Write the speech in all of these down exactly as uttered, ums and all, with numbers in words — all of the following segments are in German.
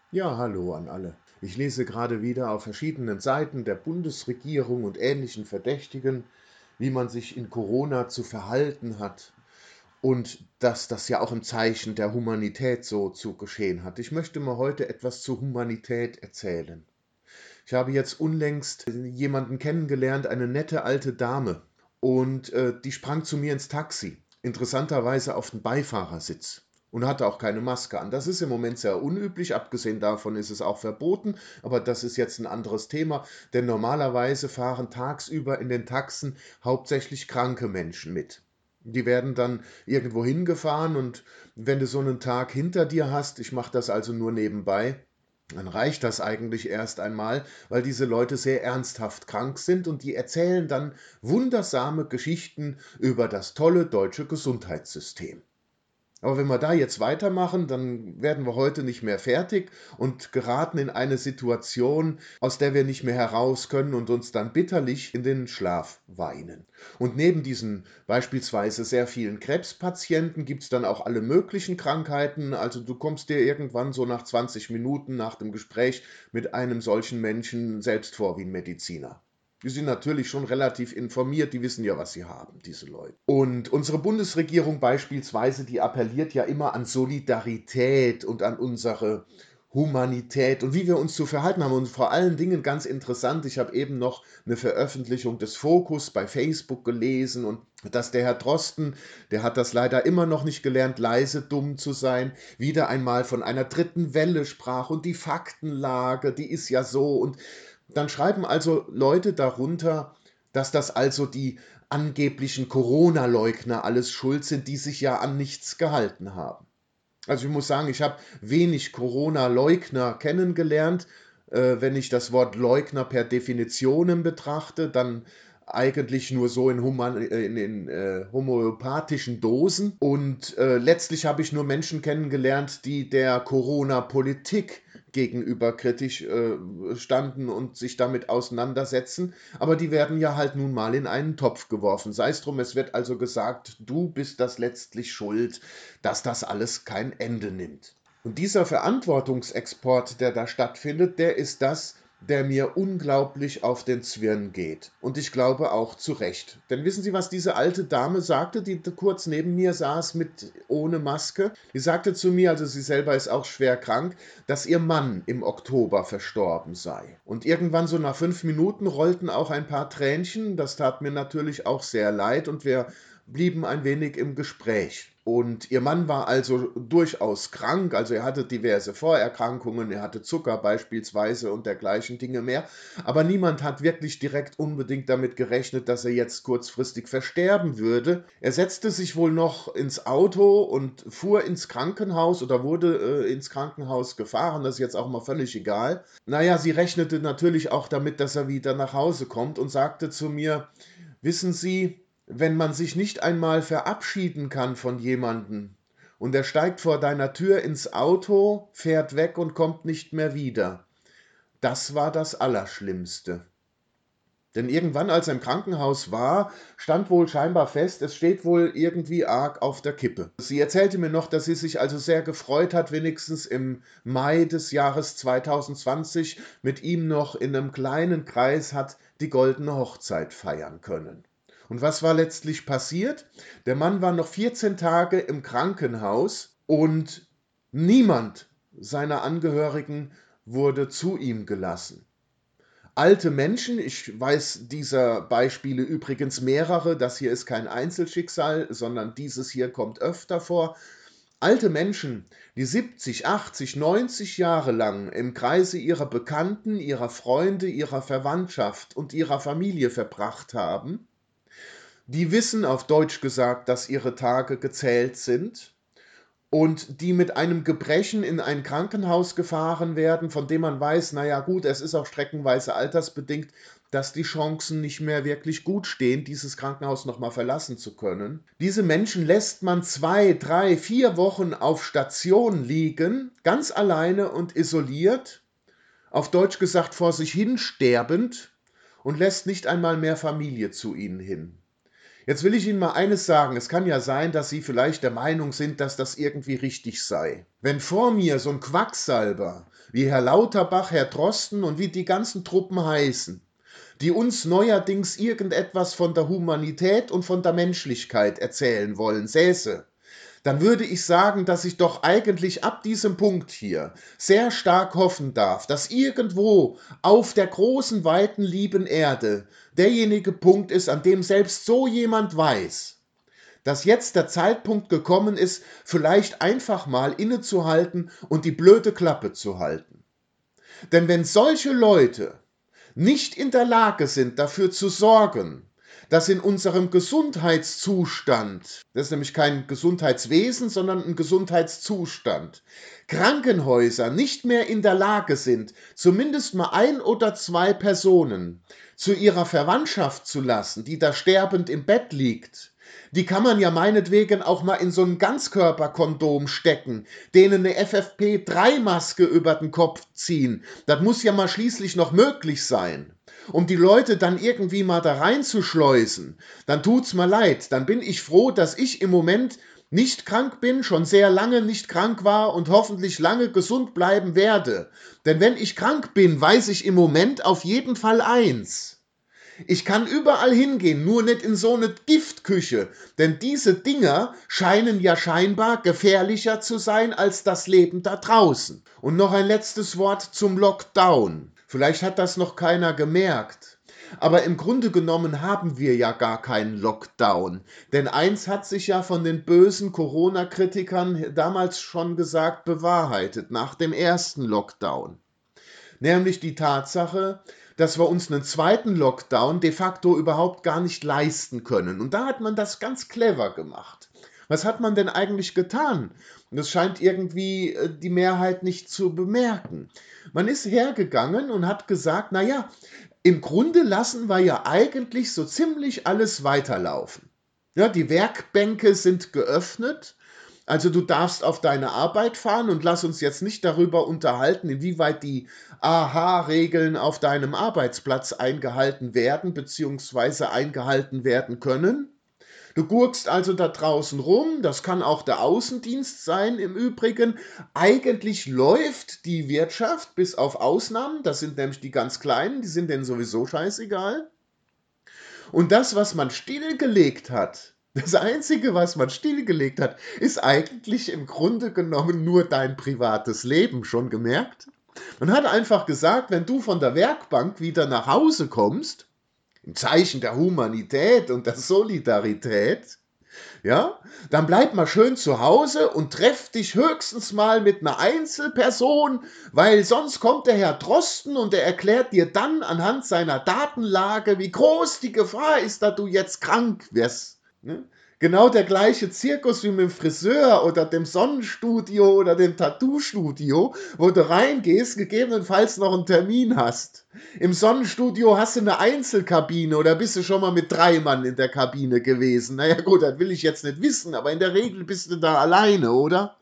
Ja, hallo an alle. Ich lese gerade wieder auf verschiedenen Seiten der Bundesregierung und ähnlichen Verdächtigen, wie man sich in Corona zu verhalten hat und dass das ja auch im Zeichen der Humanität so zu geschehen hat. Ich möchte mal heute etwas zur Humanität erzählen. Ich habe jetzt unlängst jemanden kennengelernt, eine nette alte Dame, und äh, die sprang zu mir ins Taxi, interessanterweise auf den Beifahrersitz, und hatte auch keine Maske an. Das ist im Moment sehr unüblich, abgesehen davon ist es auch verboten, aber das ist jetzt ein anderes Thema, denn normalerweise fahren tagsüber in den Taxen hauptsächlich kranke Menschen mit. Die werden dann irgendwo hingefahren, und wenn du so einen Tag hinter dir hast, ich mache das also nur nebenbei, dann reicht das eigentlich erst einmal, weil diese Leute sehr ernsthaft krank sind, und die erzählen dann wundersame Geschichten über das tolle deutsche Gesundheitssystem. Aber wenn wir da jetzt weitermachen, dann werden wir heute nicht mehr fertig und geraten in eine Situation, aus der wir nicht mehr heraus können und uns dann bitterlich in den Schlaf weinen. Und neben diesen beispielsweise sehr vielen Krebspatienten gibt es dann auch alle möglichen Krankheiten. Also du kommst dir irgendwann so nach zwanzig Minuten nach dem Gespräch mit einem solchen Menschen selbst vor wie ein Mediziner. Die sind natürlich schon relativ informiert, die wissen ja, was sie haben, diese Leute. Und unsere Bundesregierung beispielsweise, die appelliert ja immer an Solidarität und an unsere Humanität und wie wir uns zu verhalten haben. Und vor allen Dingen ganz interessant, ich habe eben noch eine Veröffentlichung des Fokus bei Facebook gelesen, und dass der Herr Drosten, der hat das leider immer noch nicht gelernt, leise dumm zu sein, wieder einmal von einer dritten Welle sprach, und die Faktenlage, die ist ja so, und dann schreiben also Leute darunter, dass das also die angeblichen Corona-Leugner alles schuld sind, die sich ja an nichts gehalten haben. Also ich muss sagen, ich habe wenig Corona-Leugner kennengelernt. Äh, wenn ich das Wort Leugner per Definition betrachte, dann eigentlich nur so in, human, äh, in, in äh, homöopathischen Dosen. Und äh, letztlich habe ich nur Menschen kennengelernt, die der Corona-Politik gegenüber kritisch äh, standen und sich damit auseinandersetzen. Aber die werden ja halt nun mal in einen Topf geworfen. Sei es drum, es wird also gesagt, du bist das letztlich schuld, dass das alles kein Ende nimmt. Und dieser Verantwortungsexport, der da stattfindet, der ist das, der mir unglaublich auf den Zwirn geht. Und ich glaube auch zu Recht. Denn wissen Sie, was diese alte Dame sagte, die kurz neben mir saß mit ohne Maske? Die sagte zu mir, also sie selber ist auch schwer krank, dass ihr Mann im Oktober verstorben sei. Und irgendwann so nach fünf Minuten rollten auch ein paar Tränchen. Das tat mir natürlich auch sehr leid, und wir blieben ein wenig im Gespräch. Und ihr Mann war also durchaus krank, also er hatte diverse Vorerkrankungen, er hatte Zucker beispielsweise und dergleichen Dinge mehr, aber niemand hat wirklich direkt unbedingt damit gerechnet, dass er jetzt kurzfristig versterben würde. Er setzte sich wohl noch ins Auto und fuhr ins Krankenhaus oder wurde äh, ins Krankenhaus gefahren, das ist jetzt auch mal völlig egal. Naja, sie rechnete natürlich auch damit, dass er wieder nach Hause kommt, und sagte zu mir, wissen Sie, wenn man sich nicht einmal verabschieden kann von jemandem und er steigt vor deiner Tür ins Auto, fährt weg und kommt nicht mehr wieder, das war das Allerschlimmste. Denn irgendwann, als er im Krankenhaus war, stand wohl scheinbar fest, es steht wohl irgendwie arg auf der Kippe. Sie erzählte mir noch, dass sie sich also sehr gefreut hat, wenigstens im Mai des Jahres zweitausendzwanzig mit ihm noch in einem kleinen Kreis hat die goldene Hochzeit feiern können. Und was war letztlich passiert? Der Mann war noch vierzehn Tage im Krankenhaus, und niemand seiner Angehörigen wurde zu ihm gelassen. Alte Menschen, ich weiß dieser Beispiele übrigens mehrere, das hier ist kein Einzelschicksal, sondern dieses hier kommt öfter vor. Alte Menschen, die siebzig, achtzig, neunzig Jahre lang im Kreise ihrer Bekannten, ihrer Freunde, ihrer Verwandtschaft und ihrer Familie verbracht haben, die wissen auf Deutsch gesagt, dass ihre Tage gezählt sind, und die mit einem Gebrechen in ein Krankenhaus gefahren werden, von dem man weiß, naja gut, es ist auch streckenweise altersbedingt, dass die Chancen nicht mehr wirklich gut stehen, dieses Krankenhaus nochmal verlassen zu können. Diese Menschen lässt man zwei, drei, vier Wochen auf Station liegen, ganz alleine und isoliert, auf Deutsch gesagt vor sich hin sterbend, und lässt nicht einmal mehr Familie zu ihnen hin. Jetzt will ich Ihnen mal eines sagen. Es kann ja sein, dass Sie vielleicht der Meinung sind, dass das irgendwie richtig sei. Wenn vor mir so ein Quacksalber wie Herr Lauterbach, Herr Drosten und wie die ganzen Truppen heißen, die uns neuerdings irgendetwas von der Humanität und von der Menschlichkeit erzählen wollen, säße, dann würde ich sagen, dass ich doch eigentlich ab diesem Punkt hier sehr stark hoffen darf, dass irgendwo auf der großen, weiten, lieben Erde derjenige Punkt ist, an dem selbst so jemand weiß, dass jetzt der Zeitpunkt gekommen ist, vielleicht einfach mal innezuhalten und die blöde Klappe zu halten. Denn wenn solche Leute nicht in der Lage sind, dafür zu sorgen, dass in unserem Gesundheitszustand, das ist nämlich kein Gesundheitswesen, sondern ein Gesundheitszustand, Krankenhäuser nicht mehr in der Lage sind, zumindest mal ein oder zwei Personen zu ihrer Verwandtschaft zu lassen, die da sterbend im Bett liegt, die kann man ja meinetwegen auch mal in so ein Ganzkörperkondom stecken, denen eine F F P drei Maske über den Kopf ziehen. Das muss ja mal schließlich noch möglich sein. Um die Leute dann irgendwie mal da reinzuschleusen, dann tut's mir leid. Dann bin ich froh, dass ich im Moment nicht krank bin, schon sehr lange nicht krank war und hoffentlich lange gesund bleiben werde. Denn wenn ich krank bin, weiß ich im Moment auf jeden Fall eins: Ich kann überall hingehen, nur nicht in so eine Giftküche, denn diese Dinger scheinen ja scheinbar gefährlicher zu sein als das Leben da draußen. Und noch ein letztes Wort zum Lockdown. Vielleicht hat das noch keiner gemerkt, aber im Grunde genommen haben wir ja gar keinen Lockdown. Denn eins hat sich ja von den bösen Corona-Kritikern damals schon gesagt bewahrheitet, nach dem ersten Lockdown. Nämlich die Tatsache, dass wir uns einen zweiten Lockdown de facto überhaupt gar nicht leisten können. Und da hat man das ganz clever gemacht. Was hat man denn eigentlich getan? Und das scheint irgendwie äh, die Mehrheit nicht zu bemerken. Man ist hergegangen und hat gesagt, naja, im Grunde lassen wir ja eigentlich so ziemlich alles weiterlaufen. Ja, die Werkbänke sind geöffnet. Also du darfst auf deine Arbeit fahren und lass uns jetzt nicht darüber unterhalten, inwieweit die A H-Regeln auf deinem Arbeitsplatz eingehalten werden bzw. eingehalten werden können. Du gurkst also da draußen rum, das kann auch der Außendienst sein im Übrigen. Eigentlich läuft die Wirtschaft bis auf Ausnahmen, das sind nämlich die ganz Kleinen, die sind denen sowieso scheißegal. Und das, was man stillgelegt hat, das Einzige, was man stillgelegt hat, ist eigentlich im Grunde genommen nur dein privates Leben, schon gemerkt? Man hat einfach gesagt, wenn du von der Werkbank wieder nach Hause kommst, im Zeichen der Humanität und der Solidarität, ja, dann bleib mal schön zu Hause und treff dich höchstens mal mit einer Einzelperson, weil sonst kommt der Herr Drosten und er erklärt dir dann anhand seiner Datenlage, wie groß die Gefahr ist, dass du jetzt krank wirst. Ne? Genau der gleiche Zirkus wie mit dem Friseur oder dem Sonnenstudio oder dem Tattoo-Studio, wo du reingehst, gegebenenfalls noch einen Termin hast. Im Sonnenstudio hast du eine Einzelkabine oder bist du schon mal mit drei Mann in der Kabine gewesen? Naja gut, das will ich jetzt nicht wissen, aber in der Regel bist du da alleine, oder?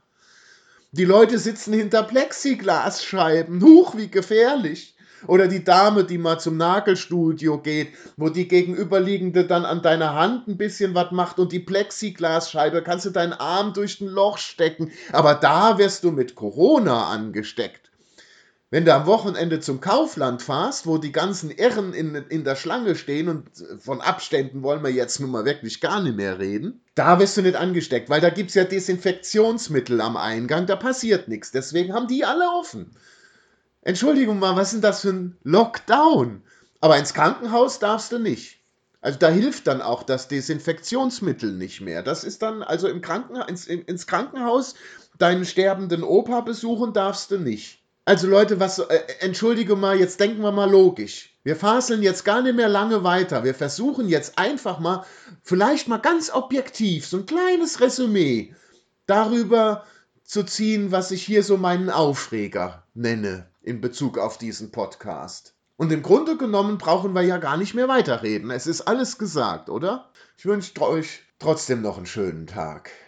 Die Leute sitzen hinter Plexiglasscheiben. Huch, wie gefährlich. Oder die Dame, die mal zum Nagelstudio geht, wo die Gegenüberliegende dann an deiner Hand ein bisschen was macht und die Plexiglasscheibe, kannst du deinen Arm durch ein Loch stecken. Aber da wirst du mit Corona angesteckt. Wenn du am Wochenende zum Kaufland fahrst, wo die ganzen Irren in, in der Schlange stehen und von Abständen wollen wir jetzt nun mal wirklich gar nicht mehr reden, da wirst du nicht angesteckt, weil da gibt es ja Desinfektionsmittel am Eingang, da passiert nichts. Deswegen haben die alle offen. Entschuldigung mal, was ist denn das für ein Lockdown? Aber ins Krankenhaus darfst du nicht. Also da hilft dann auch das Desinfektionsmittel nicht mehr. Das ist dann, also im Krankenha- ins, ins Krankenhaus deinen sterbenden Opa besuchen darfst du nicht. Also Leute, was, äh, entschuldige mal, jetzt denken wir mal logisch. Wir faseln jetzt gar nicht mehr lange weiter. Wir versuchen jetzt einfach mal, vielleicht mal ganz objektiv, so ein kleines Resümee darüber zu ziehen, was ich hier so meinen Aufreger nenne in Bezug auf diesen Podcast. Und im Grunde genommen brauchen wir ja gar nicht mehr weiterreden. Es ist alles gesagt, oder? Ich wünsche euch trotzdem noch einen schönen Tag.